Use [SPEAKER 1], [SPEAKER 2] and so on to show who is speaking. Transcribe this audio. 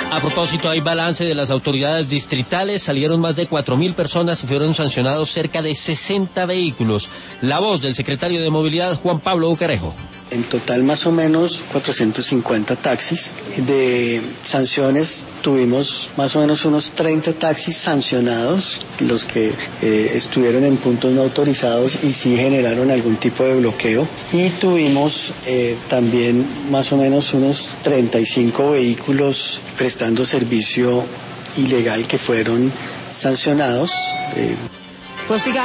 [SPEAKER 1] A propósito, hay balance de las autoridades distritales, salieron más de 4.000 personas y fueron sancionados cerca de 60 vehículos. La voz del secretario de Movilidad, Juan Pablo Bucarejo.
[SPEAKER 2] En total más o menos 450 taxis. De sanciones tuvimos más o menos unos 30 taxis sancionados, los que estuvieron en puntos no autorizados y sí generaron algún tipo de bloqueo. Y tuvimos también más o menos unos 35 vehículos prestando servicio ilegal que fueron sancionados.